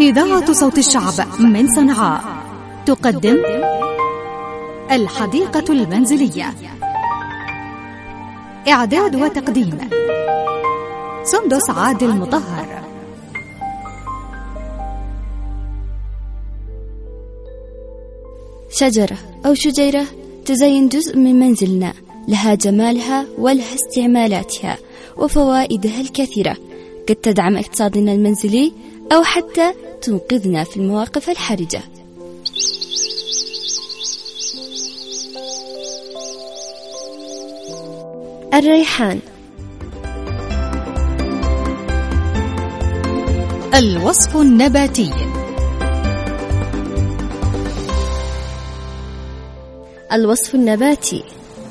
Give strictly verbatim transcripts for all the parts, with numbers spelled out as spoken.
إذاعة صوت الشعب من صنعاء تقدم الحديقة المنزلية. إعداد وتقديم سندس عادل مطهر. شجرة أو شجيرة تزين جزء من منزلنا، لها جمالها ولها استعمالاتها وفوائدها الكثيرة، قد تدعم اقتصادنا المنزلي أو حتى تنقذنا في المواقف الحرجة. الريحان. الوصف النباتي. الوصف النباتي.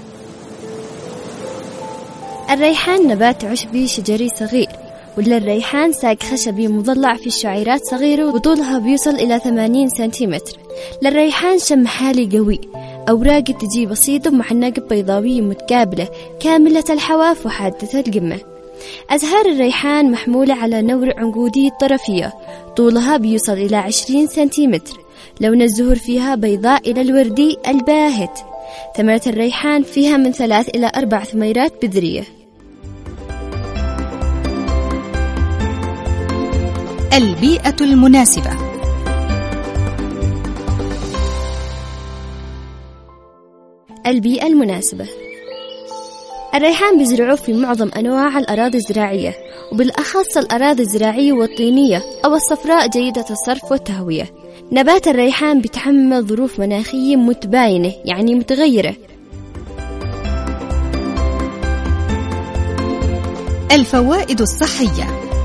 الريحان نبات عشبي شجري صغير، ولا الريحان ساق خشبي مضلع في شعيرات صغيرة وطولها بيوصل إلى ثمانين سنتيمتر. للريحان شم حالي قوي، أوراق تجي بسيطة معنقة بيضاوية متقابلة كاملة الحواف وحادة القمة. أزهار الريحان محمولة على نور عنقودي طرفية، طولها بيوصل إلى عشرين سنتيمتر. لون الزهور فيها بيضاء إلى الوردي الباهت. ثمرة الريحان فيها من ثلاث إلى أربع ثميرات بذرية. البيئة المناسبة. البيئة المناسبة. الريحان بيزرعوه في معظم أنواع الأراضي الزراعية، وبالأخص الأراضي الزراعية والطينية أو الصفراء جيدة الصرف والتهوية. نبات الريحان بيتحمل ظروف مناخية متباينة، يعني متغيرة. الفوائد الصحية.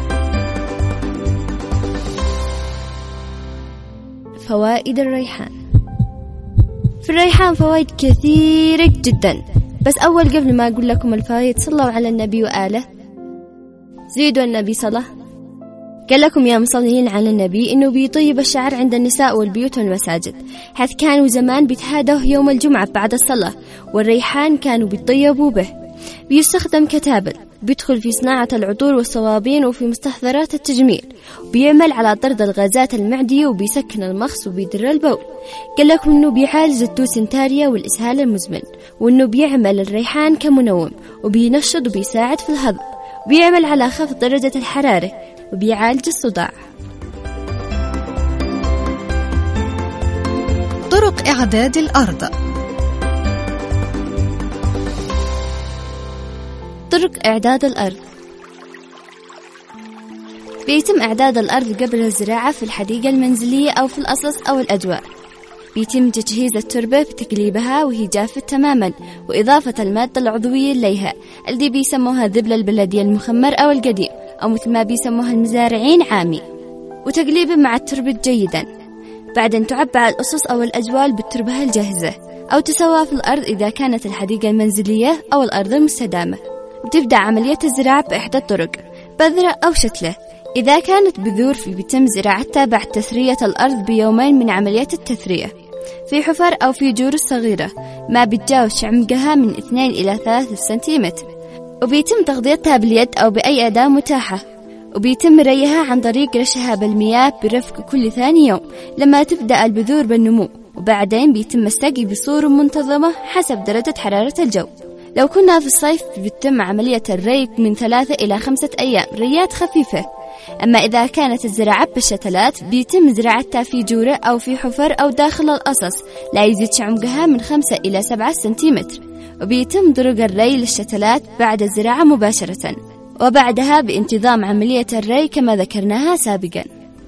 فوائد الريحان. في الريحان فوائد كثيرة جدا، بس أول قبل ما أقول لكم الفوائد صلوا على النبي وآله. زيدوا النبي صلى. قال لكم يا مصلين على النبي إنه بيطيب الشعر عند النساء والبيوت والمساجد، حيث كانوا زمان بيتهادوا يوم الجمعة بعد الصلاة، والريحان كانوا بيطيبوا به. بيستخدم كتابل، بيدخل في صناعة العطور والصوابين وفي مستحضرات التجميل، وبيعمل على طرد الغازات المعدية وبيسكن المخص وبيدر البول. قال لكم إنه بيعالج الدوسنتاريا والإسهال المزمن، وإنه بيعمل الريحان كمنوم وبينشط وبيساعد في الهضم، وبيعمل على خفض درجة الحرارة وبيعالج الصداع. طرق إعداد الأرض. طرق إعداد الأرض. بيتم إعداد الأرض قبل الزراعة في الحديقة المنزلية أو في الأصص أو الأجوار. بيتم تجهيز التربة بتقليبها وهي جافة تماما، وإضافة المادة العضوية إليها التي بيسموها ذبل البلدي المخمر أو القديم، أو مثل ما بيسموها المزارعين عامي، وتقليبه مع التربة جيدا. بعدين تعبى الأصص أو الأجوال بالتربة الجاهزة، أو تسوى في الأرض إذا كانت الحديقة المنزلية أو الأرض المستدامة. بتبدأ عملية الزراعة بإحدى الطرق، بذرة أو شتلة. إذا كانت بذور بيتم زراعتها بعد تثرية الأرض بيومين من عملية التثرية، في حفر أو في جورس صغيرة ما بتجاوز عمقها من اثنين إلى ثلاثة سنتيمتر، وبيتم تغطيتها باليد أو بأي أداة متاحة، وبيتم ريها عن طريق رشها بالمياه برفق كل ثاني يوم لما تبدأ البذور بالنمو، وبعدين بيتم السقي بصورة منتظمة حسب درجة حرارة الجو. لو كنا في الصيف بيتم عملية الري من ثلاثة إلى خمسة أيام ريات خفيفة. أما إذا كانت الزراعة بالشتلات بيتم زراعتها في جورة أو في حفر أو داخل الأصص لا يزيد عمقها من خمسة إلى سبعة سنتيمتر، وبيتم درج الري للشتلات بعد الزراعة مباشرة، وبعدها بانتظام عملية الري كما ذكرناها سابقا.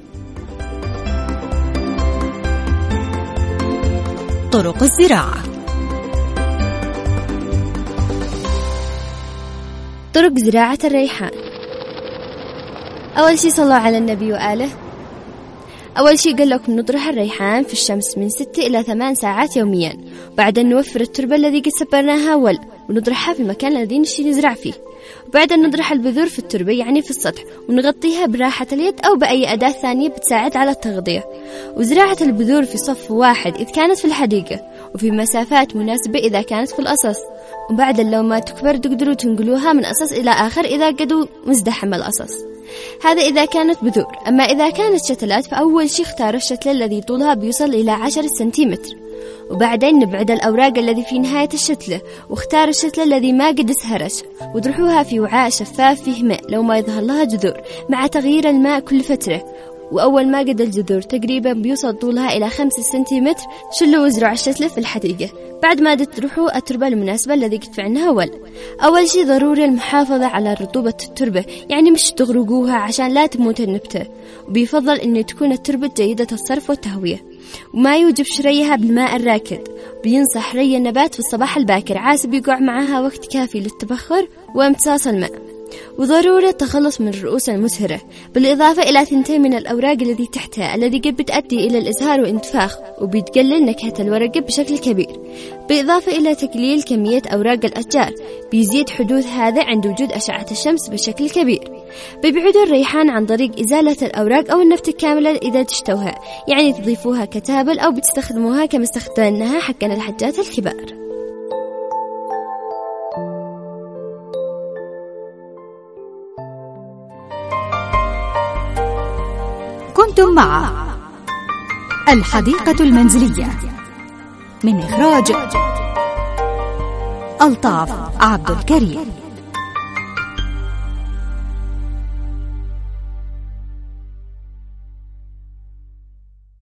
طرق الزراعة. طرق زراعة الريحان. أول شيء صلوا على النبي وآله. أول شيء قال لكم نطرح الريحان في الشمس من ستة إلى ثمان ساعات يوميا، وبعدين نوفر التربة الذي قد سبرناها أول ونطرحها في المكان الذي نشتي نزرع فيه، وبعدين نطرح البذور في التربة يعني في السطح، ونغطيها براحة اليد أو بأي أداة ثانية بتساعد على التغطية. وزراعة البذور في صف واحد إذا كانت في الحديقة، وفي مسافات مناسبة إذا كانت في الأصص. وبعد لو ما تكبر تقدروا تنقلوها من أصص إلى آخر إذا قدوا مزدحم الأصص. هذا إذا كانت بذور. أما إذا كانت شتلات فأول شيء اختار الشتلة الذي طولها بيوصل إلى عشرة سنتيمتر، وبعدين نبعد الأوراق الذي في نهاية الشتلة، واختار الشتلة الذي ما قد اسهرش، وطرحوها في وعاء شفاف فيه ماء لو ما يظهر لها جذور، مع تغيير الماء كل فترة. وأول ما قد الجذور تقريبا بيوصل طولها إلى خمسة سنتيمتر، شلوا وزرعوا الشتلة في الحديقة. بعد ما تروحوا التربة المناسبة الذي قد فعلناها ول. أول شيء ضروري المحافظة على رطوبة التربة، يعني مش تغرقوها عشان لا تموت النبتة، وبيفضل أن تكون التربة جيدة الصرف والتهوية، وما يوجب شريها بالماء الراكد. بينصح ري النبات في الصباح الباكر عاسب يقع معها وقت كافي للتبخر وامتصاص الماء. وضروري التخلص من الرؤوس المزهرة، بالإضافة إلى ثنتين من الأوراق الذي تحتها الذي قد بتؤدي إلى الإزهار وانتفاخ، وبيتقلل نكهة الورقة بشكل كبير. بالإضافة إلى تقليل كمية أوراق الأشجار، بيزيد حدوث هذا عند وجود أشعة الشمس بشكل كبير. بيبعدوا الريحان عن طريق إزالة الأوراق أو النبتة كاملة إذا تشتوها، يعني تضيفوها كتابل أو بتستخدموها كما استخدمناها حقنا الحجات الكبار. كنتم مع الحديقة المنزلية من إخراج ألطاف عبد الكريم.